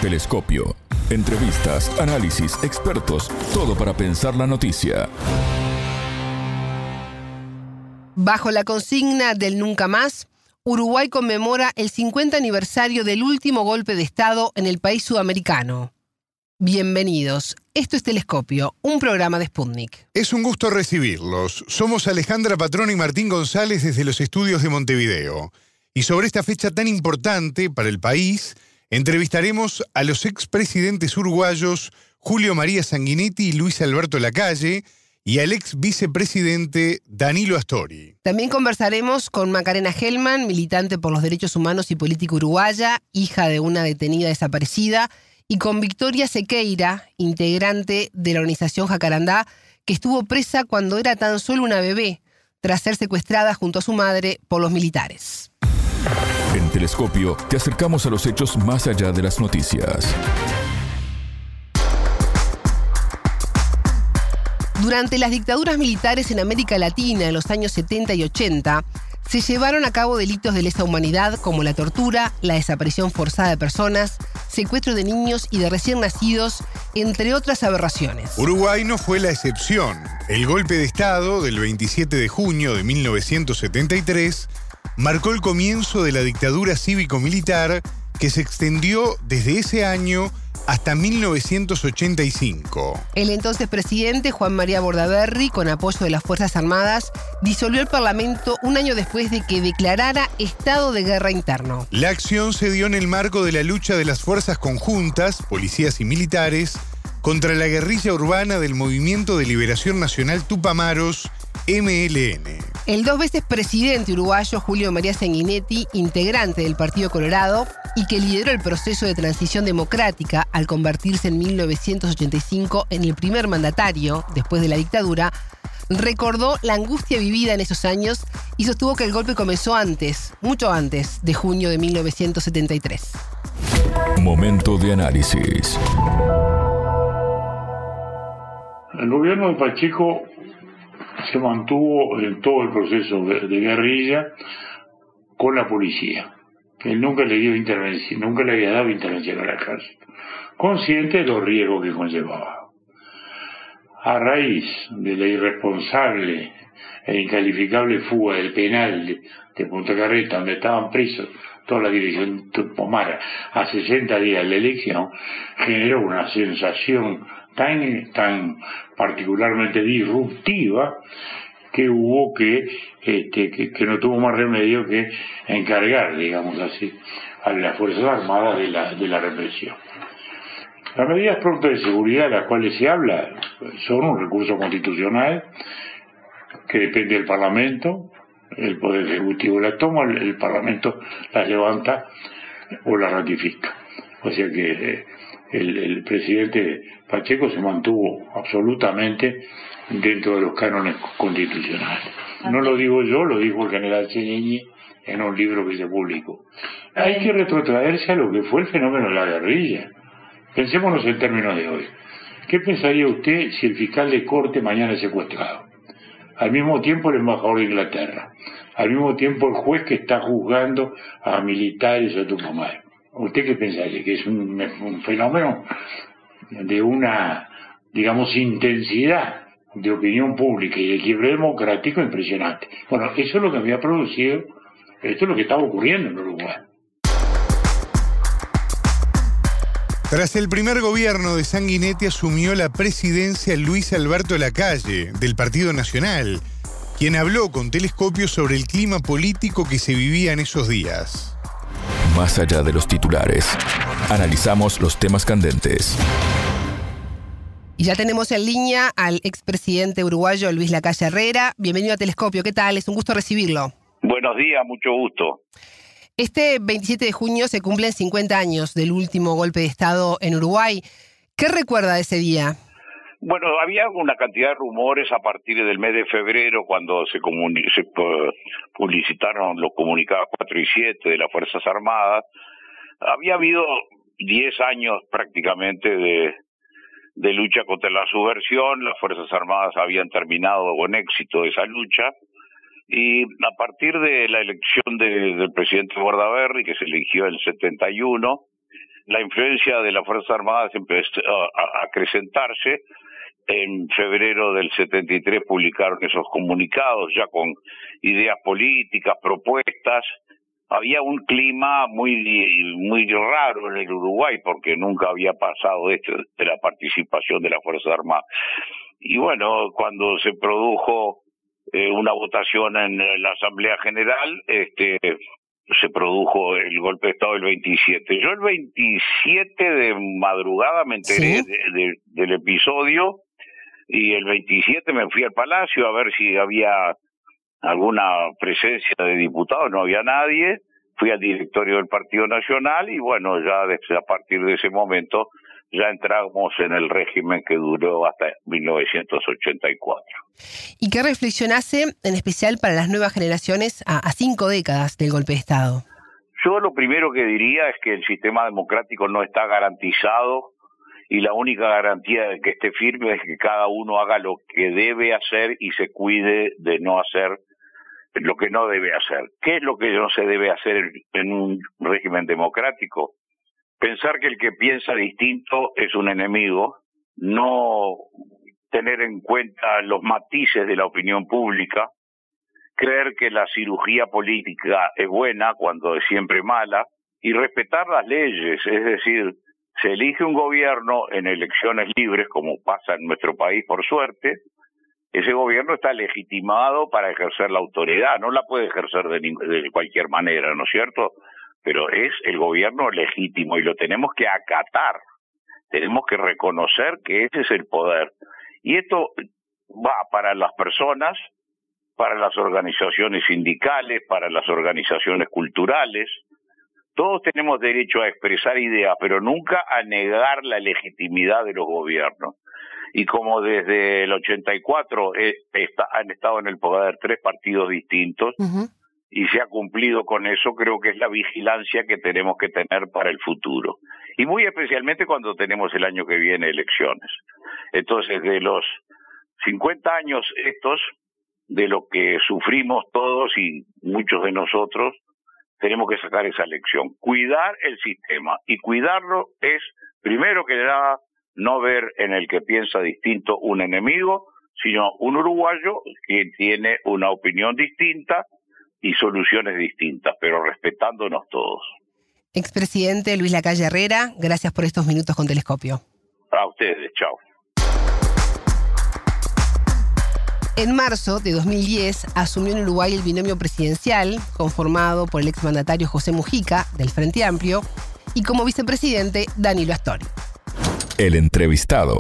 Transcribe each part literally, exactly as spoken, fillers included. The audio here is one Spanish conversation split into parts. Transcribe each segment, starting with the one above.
Telescopio. Entrevistas, análisis, expertos, todo para pensar la noticia. Bajo la consigna del nunca más, Uruguay conmemora el cincuenta aniversario del último golpe de Estado en el país sudamericano. Bienvenidos. Esto es Telescopio, un programa de Sputnik. Es un gusto recibirlos. Somos Alejandra Patrón y Martín González desde los estudios de Montevideo. Y sobre esta fecha tan importante para el país, entrevistaremos a los expresidentes uruguayos Julio María Sanguinetti y Luis Alberto Lacalle y al ex vicepresidente Danilo Astori. También conversaremos con Macarena Hellman, militante por los derechos humanos y política uruguaya, hija de una detenida desaparecida, y con Victoria Sequeira, integrante de la organización Jacarandá, que estuvo presa cuando era tan solo una bebé, tras ser secuestrada junto a su madre por los militares. En Telescopio te acercamos a los hechos más allá de las noticias. Durante las dictaduras militares en América Latina en los años setenta y ochenta, se llevaron a cabo delitos de lesa humanidad como la tortura, la desaparición forzada de personas, secuestro de niños y de recién nacidos, entre otras aberraciones. Uruguay no fue la excepción. El golpe de Estado del veintisiete de junio de mil novecientos setenta y tres marcó el comienzo de la dictadura cívico-militar que se extendió desde ese año hasta mil novecientos ochenta y cinco. El entonces presidente Juan María Bordaberry, con apoyo de las Fuerzas Armadas, disolvió el Parlamento un año después de que declarara estado de guerra interno. La acción se dio en el marco de la lucha de las fuerzas conjuntas, policías y militares, contra la guerrilla urbana del Movimiento de Liberación Nacional Tupamaros, M L N. El dos veces presidente uruguayo Julio María Sanguinetti, integrante del Partido Colorado y que lideró el proceso de transición democrática al convertirse en mil novecientos ochenta y cinco en el primer mandatario después de la dictadura, recordó la angustia vivida en esos años y sostuvo que el golpe comenzó antes, mucho antes de junio de mil novecientos setenta y tres. Momento de análisis. El gobierno de Pacheco se mantuvo en todo el proceso de guerrilla con la policía. Él nunca le dio intervención, nunca le había dado intervención a la cárcel, consciente de los riesgos que conllevaba. A raíz de la irresponsable e incalificable fuga del penal de, de Punta Carreta, donde estaban presos toda la dirección Tupamara, a sesenta días de la elección, generó una sensación tan, tan particularmente disruptiva que hubo que, este, que, que no tuvo más remedio que encargar, digamos así, a las Fuerzas Armadas de la, de la represión. Las medidas prontas de seguridad de las cuales se habla son un recurso constitucional que depende del Parlamento. El Poder Ejecutivo la toma, el, el Parlamento la levanta o la ratifica. O sea que el, el presidente Pacheco se mantuvo absolutamente dentro de los cánones constitucionales. No lo digo yo, lo dijo el general Ceniñi en un libro que se publicó. Hay que retrotraerse a lo que fue el fenómeno de la guerrilla. Pensémonos en términos de hoy. ¿Qué pensaría usted si el fiscal de corte mañana es secuestrado? Al mismo tiempo el embajador de Inglaterra, al mismo tiempo el juez que está juzgando a militares de Tucumán. ¿Usted qué pensaría? ¿Que es un, un fenómeno de una, digamos, intensidad de opinión pública y de quiebre democrático impresionante? Bueno, eso es lo que había producido, esto es lo que estaba ocurriendo en Uruguay. Tras el primer gobierno de Sanguinetti asumió la presidencia Luis Alberto Lacalle, del Partido Nacional, quien habló con Telescopio sobre el clima político que se vivía en esos días. Más allá de los titulares, analizamos los temas candentes. Y ya tenemos en línea al expresidente uruguayo Luis Lacalle Herrera. Bienvenido a Telescopio, ¿qué tal? Es un gusto recibirlo. Buenos días, mucho gusto. Este veintisiete de junio se cumplen cincuenta años del último golpe de Estado en Uruguay. ¿Qué recuerda de ese día? Bueno, había una cantidad de rumores a partir del mes de febrero cuando se, comuni- se publicitaron los comunicados cuatro y siete de las Fuerzas Armadas. Había habido diez años prácticamente de, de lucha contra la subversión. Las Fuerzas Armadas habían terminado con éxito esa lucha. Y a partir de la elección de, del presidente Bordaberry, que se eligió en el setenta y uno, la influencia de las Fuerzas Armadas empezó a acrecentarse. En febrero del setenta y tres publicaron esos comunicados ya con ideas políticas, propuestas. Había un clima muy muy raro en el Uruguay porque nunca había pasado esto de la participación de las Fuerzas Armadas. Y bueno, cuando se produjo eh, una votación en la Asamblea General, este se produjo el golpe de Estado el veintisiete. Yo el veintisiete de madrugada me enteré ¿Sí? de, de, del episodio y el veintisiete me fui al Palacio a ver si había alguna presencia de diputados, no había nadie. Fui al directorio del Partido Nacional y bueno, ya desde a partir de ese momento ya entramos en el régimen que duró hasta mil novecientos ochenta y cuatro. ¿Y qué reflexión hace, en especial para las nuevas generaciones, a, a cinco décadas del golpe de Estado? Yo lo primero que diría es que el sistema democrático no está garantizado y la única garantía de que esté firme es que cada uno haga lo que debe hacer y se cuide de no hacer lo que no debe hacer. ¿Qué es lo que no se debe hacer en un régimen democrático? Pensar que el que piensa distinto es un enemigo, no tener en cuenta los matices de la opinión pública, creer que la cirugía política es buena cuando es siempre mala, y respetar las leyes, es decir, se elige un gobierno en elecciones libres, como pasa en nuestro país por suerte. Ese gobierno está legitimado para ejercer la autoridad, no la puede ejercer de, de cualquier manera, ¿no es cierto? Pero es el gobierno legítimo y lo tenemos que acatar, tenemos que reconocer que ese es el poder. Y esto va para las personas, para las organizaciones sindicales, para las organizaciones culturales. Todos tenemos derecho a expresar ideas, pero nunca a negar la legitimidad de los gobiernos. Y como desde el ochenta y cuatro eh, está, han estado en el poder tres partidos distintos, uh-huh. y se ha cumplido con eso, creo que es la vigilancia que tenemos que tener para el futuro. Y muy especialmente cuando tenemos el año que viene elecciones. Entonces, de los cincuenta años estos, de lo que sufrimos todos y muchos de nosotros, tenemos que sacar esa lección. Cuidar el sistema. Y cuidarlo es, primero que nada, no ver en el que piensa distinto un enemigo, sino un uruguayo que tiene una opinión distinta y soluciones distintas, pero respetándonos todos. Expresidente Luis Lacalle Herrera, gracias por estos minutos con Telescopio. A ustedes, chao. En marzo de dos mil diez asumió en Uruguay el binomio presidencial, conformado por el exmandatario José Mujica, del Frente Amplio, y como vicepresidente, Danilo Astori. El entrevistado.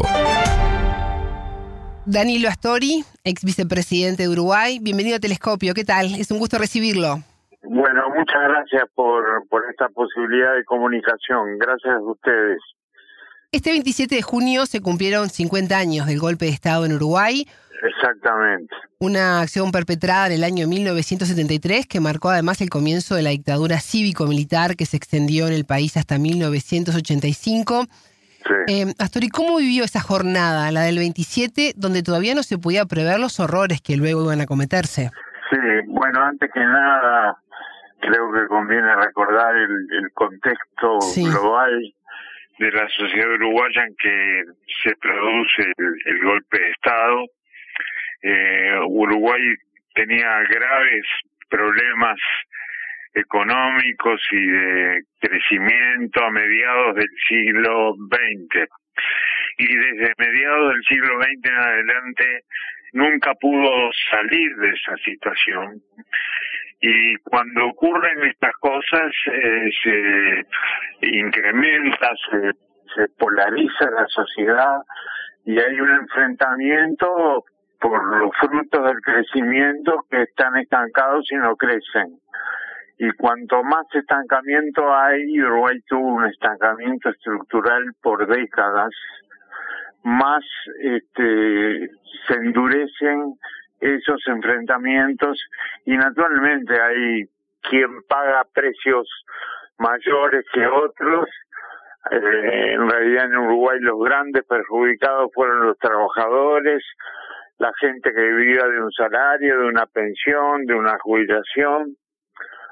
Danilo Astori, ex vicepresidente de Uruguay, bienvenido a Telescopio, ¿qué tal? Es un gusto recibirlo. Bueno, muchas gracias por, por esta posibilidad de comunicación, gracias a ustedes. Este veintisiete de junio se cumplieron cincuenta años del golpe de Estado en Uruguay. Exactamente. Una acción perpetrada en el año mil novecientos setenta y tres que marcó además el comienzo de la dictadura cívico-militar que se extendió en el país hasta mil novecientos ochenta y cinco. Sí. Eh, Astori, ¿cómo vivió esa jornada, la del veintisiete, donde todavía no se podía prever los horrores que luego iban a cometerse? Sí, bueno, antes que nada, creo que conviene recordar el, el contexto sí. global de la sociedad uruguaya en que se produce el, el golpe de Estado. Eh, Uruguay tenía graves problemas económicos y de crecimiento a mediados del siglo veinte. Y desde mediados del siglo veinte en adelante nunca pudo salir de esa situación. Y cuando ocurren estas cosas, eh, se incrementa, se, se polariza la sociedad y hay un enfrentamiento por los frutos del crecimiento que están estancados y no crecen. Y cuanto más estancamiento hay, Uruguay tuvo un estancamiento estructural por décadas, más este, se endurecen esos enfrentamientos y naturalmente hay quien paga precios mayores que otros. Eh, en realidad en Uruguay los grandes perjudicados fueron los trabajadores, la gente que vivía de un salario, de una pensión, de una jubilación.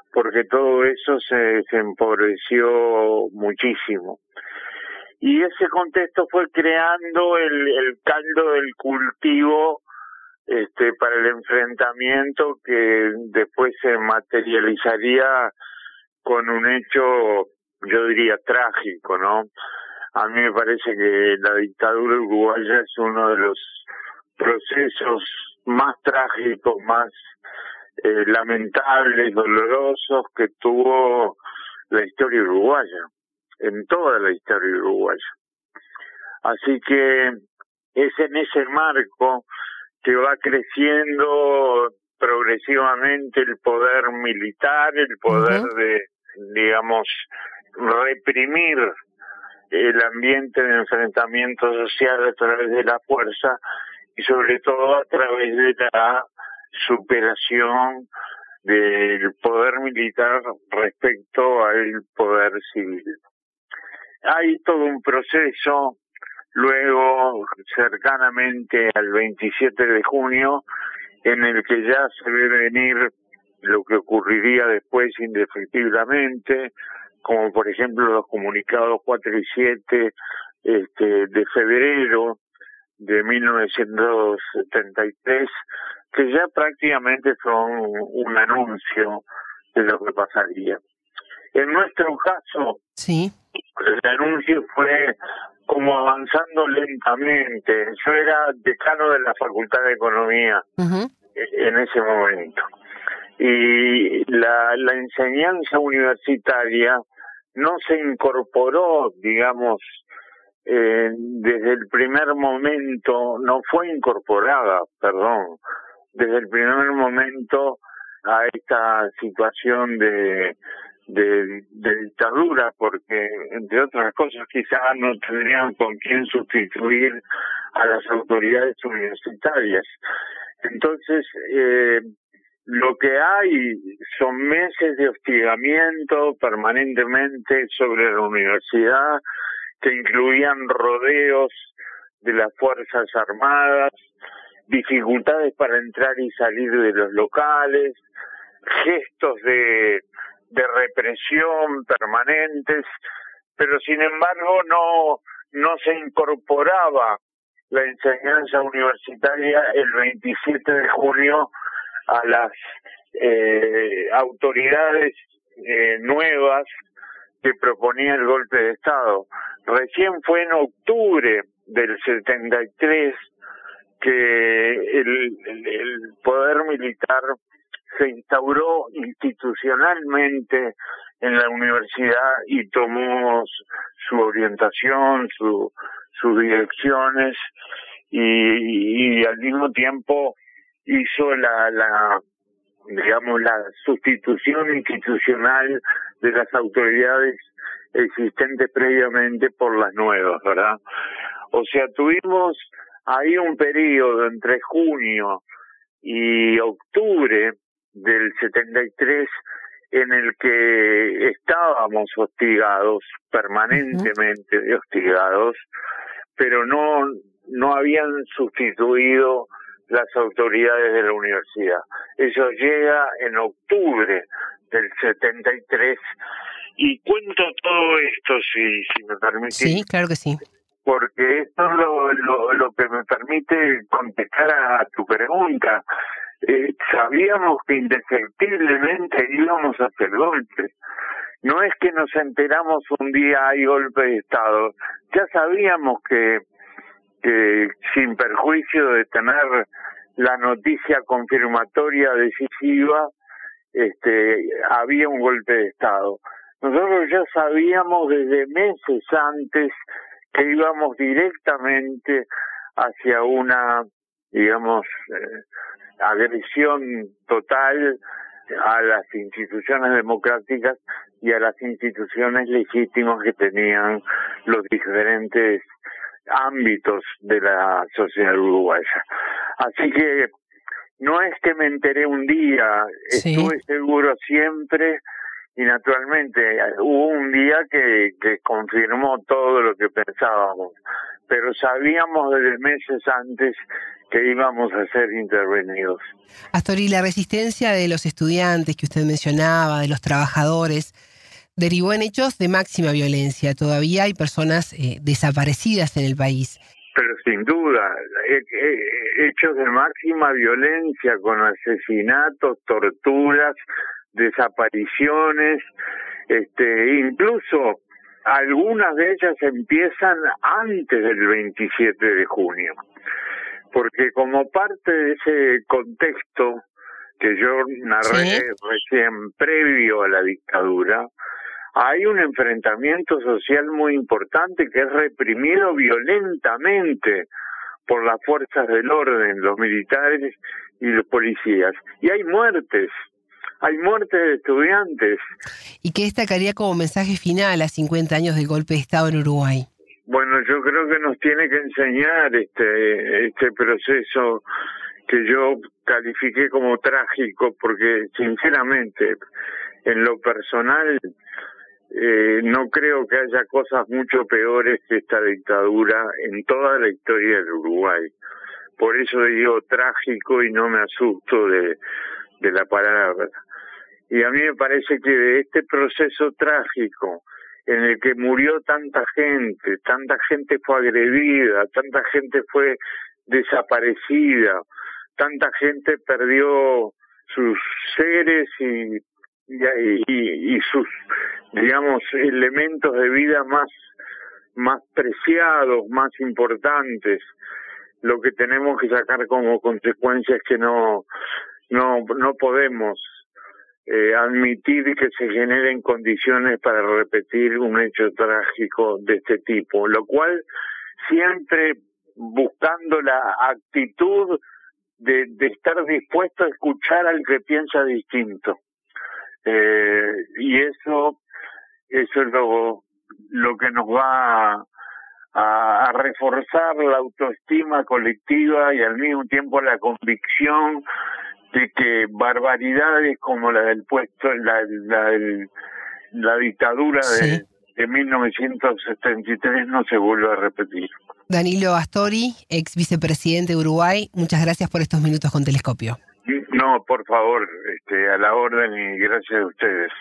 porque todo eso se, se empobreció muchísimo. Y ese contexto fue creando el, el caldo del cultivo este, para el enfrentamiento que después se materializaría con un hecho, yo diría, trágico, ¿no? A mí me parece que la dictadura uruguaya es uno de los procesos más trágicos, más eh, lamentables, dolorosos que tuvo la historia uruguaya, en toda la historia uruguaya. Así que es en ese marco que va creciendo progresivamente el poder militar, el poder uh-huh. de, digamos, reprimir el ambiente de enfrentamiento social a través de la fuerza y sobre todo a través de la superación del poder militar respecto al poder civil. Hay todo un proceso, luego cercanamente al veintisiete de junio, en el que ya se ve venir lo que ocurriría después indefectiblemente, como por ejemplo los comunicados cuatro y siete este, de febrero de mil novecientos setenta y tres, que ya prácticamente son un anuncio de lo que pasaría. En nuestro caso, sí. el anuncio fue como avanzando lentamente. Yo era decano de la Facultad de Economía uh-huh. en ese momento. Y la, la enseñanza universitaria no se incorporó, digamos, eh, desde el primer momento, no fue incorporada, perdón, desde el primer momento a esta situación de, de, de dictadura, porque, entre otras cosas, quizás no tendrían con quién sustituir a las autoridades universitarias. Entonces, eh, lo que hay son meses de hostigamiento permanentemente sobre la universidad, que incluían rodeos de las Fuerzas Armadas, dificultades para entrar y salir de los locales, gestos de, de represión permanentes, pero sin embargo no, no se incorporaba la enseñanza universitaria el veintisiete de junio a las eh, autoridades eh, nuevas que proponía el golpe de Estado. Recién fue en octubre del setenta y tres que el, el, el poder militar se instauró institucionalmente en la universidad y tomó su orientación, su, sus direcciones y, y al mismo tiempo hizo la, la, digamos, la sustitución institucional de las autoridades existentes previamente por las nuevas, ¿verdad? O sea, tuvimos ahí un periodo entre junio y octubre del setenta y tres en el que estábamos hostigados, permanentemente uh-huh. hostigados, pero no, no habían sustituido las autoridades de la universidad. Eso llega en octubre del setenta y tres y cuento todo esto, si, si me permite. Sí, claro que sí. Porque esto es lo, lo, lo que me permite contestar a tu pregunta. Eh, sabíamos que indefectiblemente íbamos a hacer golpe. No es que nos enteramos un día hay golpe de Estado. Ya sabíamos que, que sin perjuicio de tener la noticia confirmatoria decisiva, este, había un golpe de Estado. Nosotros ya sabíamos desde meses antes que íbamos directamente hacia una, digamos, eh, agresión total a las instituciones democráticas y a las instituciones legítimas que tenían los diferentes ámbitos de la sociedad uruguaya. Así que no es que me enteré un día, sí. Estuve seguro siempre y naturalmente hubo un día que, que confirmó todo lo que pensábamos, pero sabíamos desde meses antes que íbamos a ser intervenidos. Astori, la resistencia de los estudiantes que usted mencionaba, de los trabajadores, derivó en hechos de máxima violencia. Todavía hay personas eh, desaparecidas en el país. Pero sin duda, hechos de máxima violencia con asesinatos, torturas, desapariciones, este, incluso algunas de ellas empiezan antes del veintisiete de junio, porque como parte de ese contexto que yo narré ¿Sí? recién previo a la dictadura, hay un enfrentamiento social muy importante que es reprimido violentamente por las fuerzas del orden, los militares y los policías. Y hay muertes, hay muertes de estudiantes. ¿Y qué destacaría como mensaje final a cincuenta años del golpe de Estado en Uruguay? Bueno, yo creo que nos tiene que enseñar este, este proceso que yo califiqué como trágico, porque sinceramente, en lo personal, Eh, no creo que haya cosas mucho peores que esta dictadura en toda la historia del Uruguay. Por eso digo trágico y no me asusto de, de la palabra. Y a mí me parece que de este proceso trágico en el que murió tanta gente, tanta gente fue agredida, tanta gente fue desaparecida, tanta gente perdió sus seres y Y, y, y sus, digamos, elementos de vida más, más preciados, más importantes. Lo que tenemos que sacar como consecuencia es que no, no, no podemos eh, admitir que se generen condiciones para repetir un hecho trágico de este tipo, lo cual siempre buscando la actitud de, de estar dispuesto a escuchar al que piensa distinto. Eh, y eso eso es lo, lo que nos va a, a reforzar la autoestima colectiva y al mismo tiempo la convicción de que barbaridades como la del puesto la, la, la, la dictadura sí. de, de mil novecientos setenta y tres no se vuelva a repetir. Danilo Astori, ex vicepresidente de Uruguay, muchas gracias por estos minutos con Telescopio. No, por favor, este, a la orden y gracias a ustedes.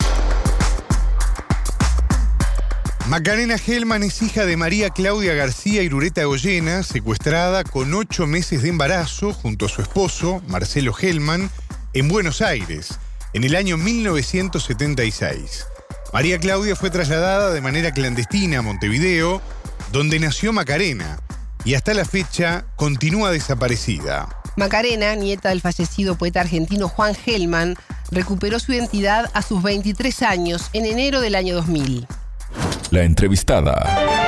Macarena Gelman es hija de María Claudia García Irureta Goyena, secuestrada con ocho meses de embarazo junto a su esposo, Marcelo Gelman, en Buenos Aires, en el año mil novecientos setenta y seis. María Claudia fue trasladada de manera clandestina a Montevideo, donde nació Macarena, y hasta la fecha continúa desaparecida. Macarena, nieta del fallecido poeta argentino Juan Gelman, recuperó su identidad a sus veintitrés años, en enero del año dos mil. La entrevistada.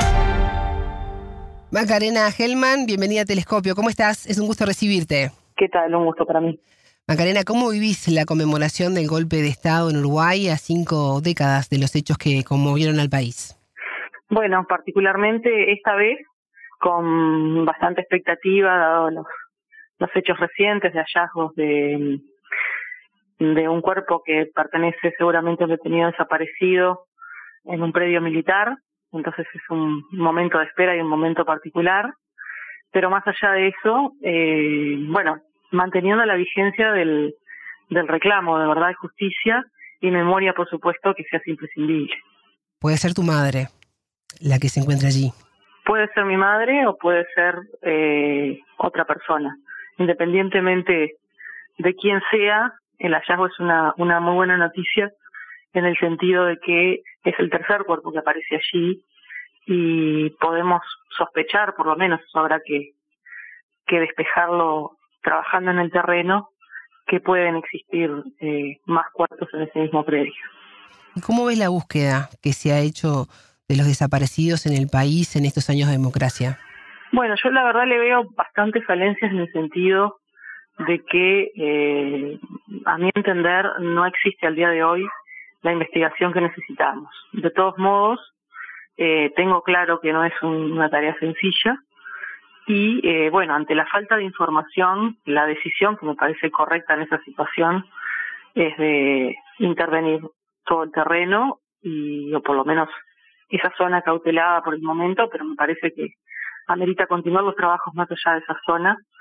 Macarena Gelman, bienvenida a Telescopio. ¿Cómo estás? Es un gusto recibirte. ¿Qué tal? Un gusto para mí. Macarena, ¿cómo vivís la conmemoración del golpe de Estado en Uruguay a cinco décadas de los hechos que conmovieron al país? Bueno, particularmente esta vez con bastante expectativa, dado los los hechos recientes de hallazgos de, de un cuerpo que pertenece seguramente a un detenido desaparecido en un predio militar. Entonces es un momento de espera y un momento particular. Pero más allá de eso, eh, bueno, manteniendo la vigencia del, del reclamo de verdad y justicia y memoria, por supuesto, que se hace imprescindible. Puede ser tu madre la que se encuentra allí. Puede ser mi madre o puede ser eh, otra persona. Independientemente de quién sea, el hallazgo es una, una muy buena noticia en el sentido de que es el tercer cuerpo que aparece allí y podemos sospechar, por lo menos eso habrá que, que despejarlo trabajando en el terreno, que pueden existir eh, más cuerpos en ese mismo predio. ¿Y cómo ves la búsqueda que se ha hecho de los desaparecidos en el país en estos años de democracia? Bueno, yo la verdad le veo bastantes falencias en el sentido de que, eh, a mi entender, no existe al día de hoy la investigación que necesitamos. De todos modos, eh, tengo claro que no es un, una tarea sencilla y, eh, bueno, ante la falta de información, la decisión que me parece correcta en esa situación es de intervenir todo el terreno y, o por lo menos esa zona cautelada por el momento, pero me parece que amerita continuar los trabajos más allá de esa zona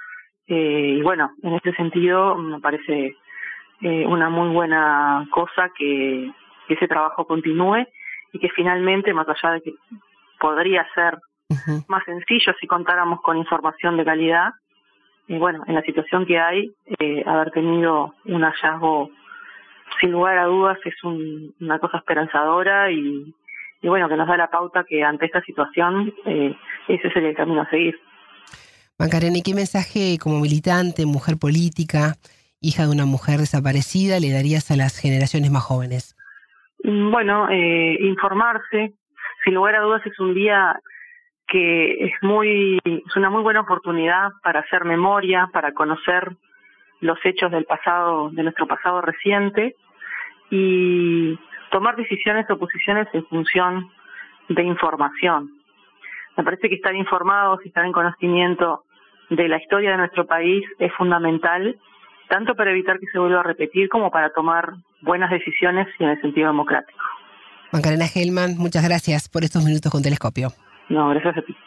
Eh, y bueno, en este sentido me parece eh, una muy buena cosa que, que ese trabajo continúe y que finalmente, más allá de que podría ser uh-huh. más sencillo si contáramos con información de calidad, y bueno, en la situación que hay, eh, haber tenido un hallazgo, sin lugar a dudas, es un, una cosa esperanzadora y, y bueno, que nos da la pauta que ante esta situación eh, ese sería el camino a seguir. Macarena, ¿y qué mensaje como militante, mujer política, hija de una mujer desaparecida, le darías a las generaciones más jóvenes? Bueno, eh, informarse, sin lugar a dudas es un día que es muy es una muy buena oportunidad para hacer memoria, para conocer los hechos del pasado, de nuestro pasado reciente, y tomar decisiones o posiciones en función de información. Me parece que estar informados y estar en conocimiento de la historia de nuestro país es fundamental, tanto para evitar que se vuelva a repetir como para tomar buenas decisiones y en el sentido democrático. Macarena Hellman, muchas gracias por estos minutos con Telescopio. No, gracias a ti.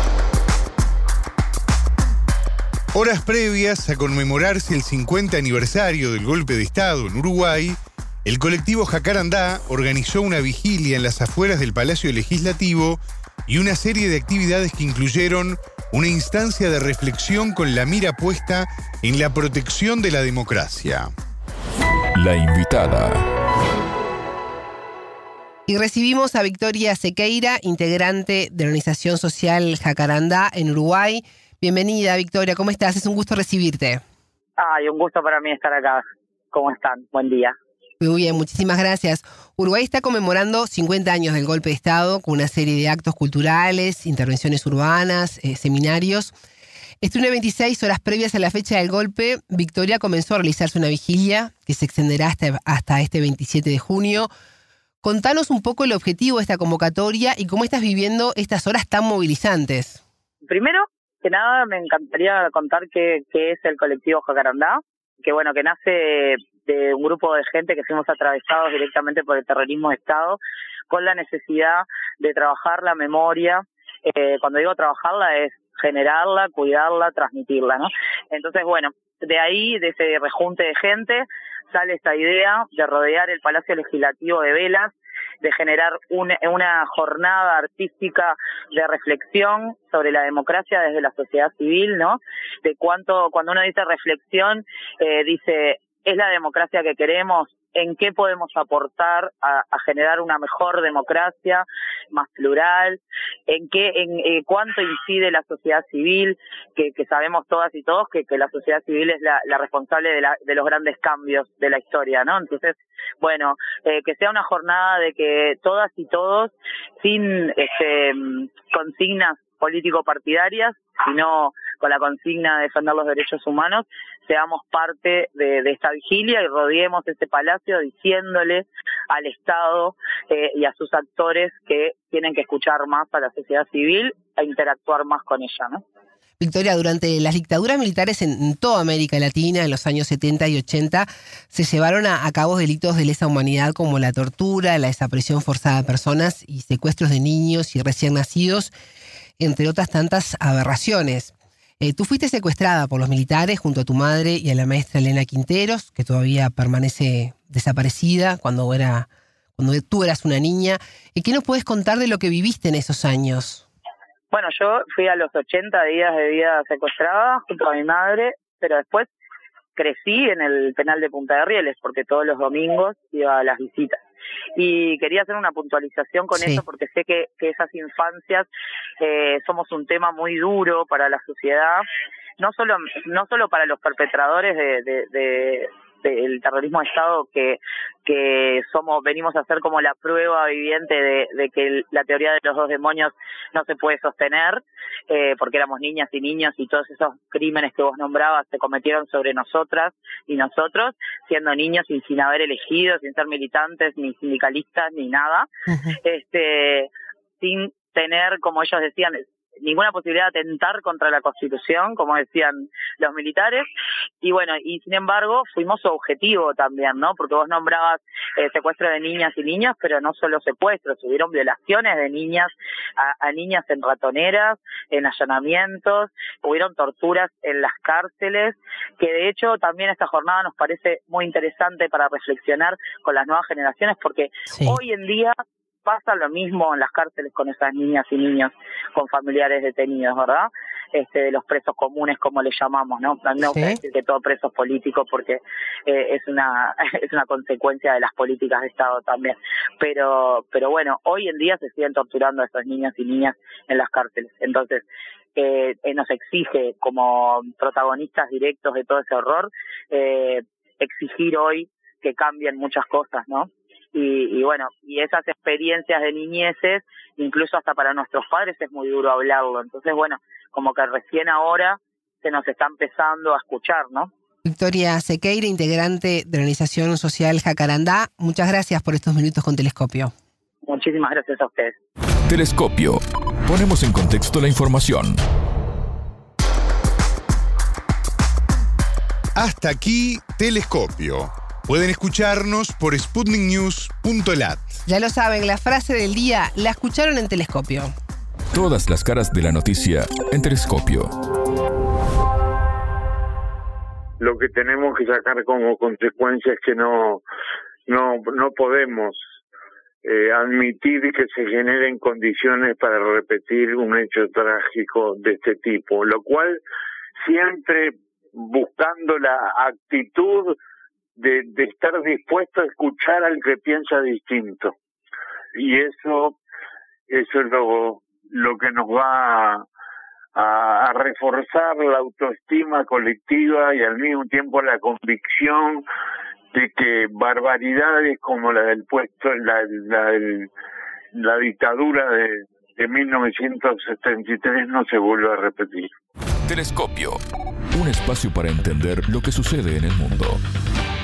Horas previas a conmemorarse el cincuenta aniversario del golpe de Estado en Uruguay, el colectivo Jacarandá organizó una vigilia en las afueras del Palacio Legislativo y una serie de actividades que incluyeron una instancia de reflexión con la mira puesta en la protección de la democracia. La invitada. Y recibimos a Victoria Sequeira, integrante de la organización social Jacarandá en Uruguay. Bienvenida, Victoria, ¿cómo estás? Es un gusto recibirte. Ay, un gusto para mí estar acá. ¿Cómo están? Buen día. Muy bien, muchísimas gracias. Uruguay está conmemorando cincuenta años del golpe de Estado con una serie de actos culturales, intervenciones urbanas, eh, seminarios. Este lunes veintiséis, horas previas a la fecha del golpe, Victoria comenzó a realizarse una vigilia que se extenderá hasta, hasta este veintisiete de junio. Contanos un poco el objetivo de esta convocatoria y cómo estás viviendo estas horas tan movilizantes. Primero que nada, me encantaría contar qué, qué es el colectivo Jacarandá, que bueno, que nace de un grupo de gente que fuimos atravesados directamente por el terrorismo de Estado, con la necesidad de trabajar la memoria. Eh, cuando digo trabajarla es generarla, cuidarla, transmitirla, ¿no? Entonces, bueno, de ahí, de ese rejunte de gente, sale esta idea de rodear el Palacio Legislativo de velas, de generar un, una jornada artística de reflexión sobre la democracia desde la sociedad civil, ¿no? De cuánto, cuando uno dice reflexión, eh, dice, ¿es la democracia que queremos? ¿En qué podemos aportar a, a generar una mejor democracia, más plural? ¿En qué, en eh, cuánto incide la sociedad civil? Que, que sabemos todas y todos que, que la sociedad civil es la, la responsable de, la, de los grandes cambios de la historia, ¿no? Entonces, bueno, eh, que sea una jornada de que todas y todos, sin este, consignas político-partidarias, sino con la consigna de defender los derechos humanos, seamos parte de, de esta vigilia y rodeemos este palacio diciéndole al Estado eh, y a sus actores que tienen que escuchar más a la sociedad civil e interactuar más con ella, ¿no? Victoria, durante las dictaduras militares en, en toda América Latina, en los años setenta y ochenta, se llevaron a, a cabo delitos de lesa humanidad como la tortura, la desaparición forzada de personas y secuestros de niños y recién nacidos, entre otras tantas aberraciones. Eh, tú fuiste secuestrada por los militares junto a tu madre y a la maestra Elena Quinteros, que todavía permanece desaparecida cuando, era, cuando tú eras una niña. ¿Y qué nos puedes contar de lo que viviste en esos años? Bueno, yo fui a los ochenta días de vida secuestrada junto a mi madre, pero después crecí en el penal de Punta de Rieles, porque todos los domingos iba a las visitas. Y quería hacer una puntualización con sí. eso, porque sé que, que esas infancias eh, somos un tema muy duro para la sociedad, no solo no solo para los perpetradores de, de, de del terrorismo de Estado, que que somos venimos a ser como la prueba viviente de, de que el, la teoría de los dos demonios no se puede sostener, eh, porque éramos niñas y niños y todos esos crímenes que vos nombrabas se cometieron sobre nosotras y nosotros, siendo niños y sin haber elegido, sin ser militantes, ni sindicalistas, ni nada, uh-huh. este sin tener, como ellos decían, ninguna posibilidad de atentar contra la Constitución, como decían los militares, y bueno, y sin embargo fuimos su objetivo también, ¿no? Porque vos nombrabas eh, secuestro de niñas y niños, pero no solo secuestros, hubieron violaciones de niñas a, a niñas en ratoneras, en allanamientos, hubieron torturas en las cárceles, que de hecho también esta jornada nos parece muy interesante para reflexionar con las nuevas generaciones, porque sí. Hoy en día pasa lo mismo en las cárceles con esas niñas y niños con familiares detenidos, ¿verdad? Este, de los presos comunes, como le llamamos, ¿no? No ¿Sí? quiere decir que todo preso es político, porque eh, es una es una consecuencia de las políticas de Estado también. Pero pero bueno, hoy en día se siguen torturando a esas niñas y niñas en las cárceles. Entonces, eh, eh, nos exige, como protagonistas directos de todo ese horror, eh, exigir hoy que cambien muchas cosas, ¿no? Y, y bueno, y esas experiencias de niñeces, incluso hasta para nuestros padres es muy duro hablarlo. Entonces, bueno, como que recién ahora se nos está empezando a escuchar, ¿no? Victoria Sequeira, integrante de la organización social Jacarandá, muchas gracias por estos minutos con Telescopio. Muchísimas gracias a ustedes. Telescopio. Ponemos en contexto la información. Hasta aquí, Telescopio. Pueden escucharnos por sputnik news punto lat. Ya lo saben, la frase del día la escucharon en Telescopio. Todas las caras de la noticia en Telescopio. Lo que tenemos que sacar como consecuencia es que no, no, no podemos eh, admitir que se generen condiciones para repetir un hecho trágico de este tipo, lo cual siempre buscando la actitud De, de estar dispuesto a escuchar al que piensa distinto. Y eso eso es lo, lo que nos va a, a, a reforzar la autoestima colectiva y al mismo tiempo la convicción de que barbaridades como la del puesto, la, la, la, la dictadura de, de mil novecientos setenta y tres no se vuelva a repetir. Telescopio, un espacio para entender lo que sucede en el mundo.